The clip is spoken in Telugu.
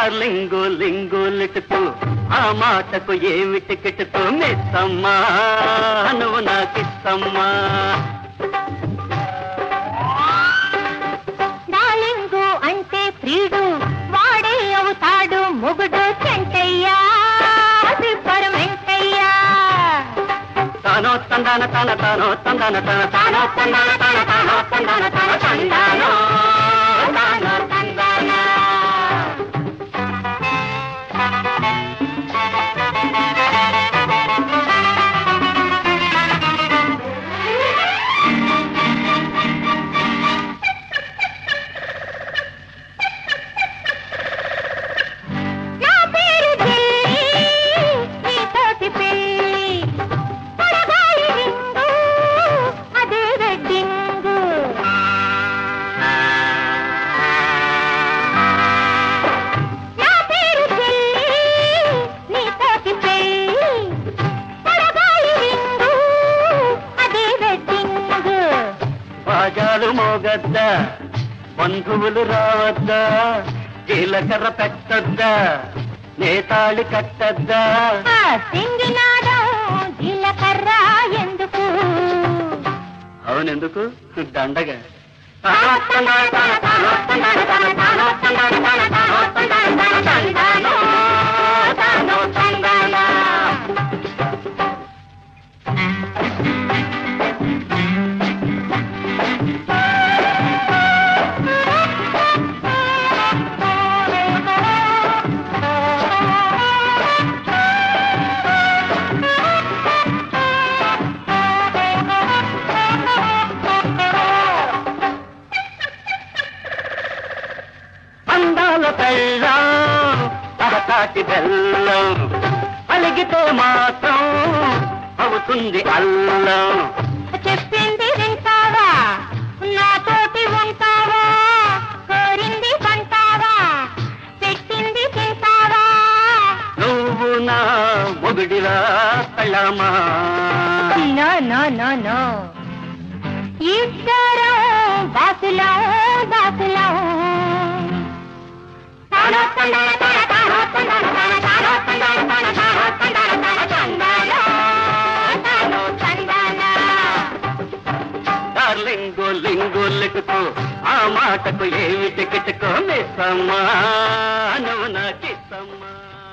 డార్లింగు లింగు లిటుతూ ఆ మాటకు ఏమిటి కిటుతూ మిస్సమ్మా నువ్వు నాకిస్తమ్మా. డార్లింగు అంటే ప్రియుడు వాడే అవుతాడు మొగుడు చెంటయ్యా వెంటయ్యా. తానో తందాన తన తానో తందాన తన తానో తందాన తన తానో తందాన తన తందానో తానో తందాన. బాజాలు మోగద్దా బంధువులు రావద్దా జీలకర్ర పెట్టద్దా నేతాళి కట్టద్దా. జీలకర్ర ఎందుకు? అవునెందుకు దండగా. అందాల పెళ్ళం తహతాటి బెల్లం అలిగితే మాత్రం అవుతుంది అల్లం. చెప్పింది వింటావా నాతోటి ఉంటావా కోరింది పంటావా పెట్టింది తింటావా. నువ్వు నా మొగుడిలా పెళ్ళామా. నో నో నో నో ఇద్దరం దాసులం దాసులం. డార్లింగు లింగు లిటుతూ ఆ మాటకు ఏమిటి కిటుకో మిస్సమ్మా నువ్వు నాకిస్తమ్మా.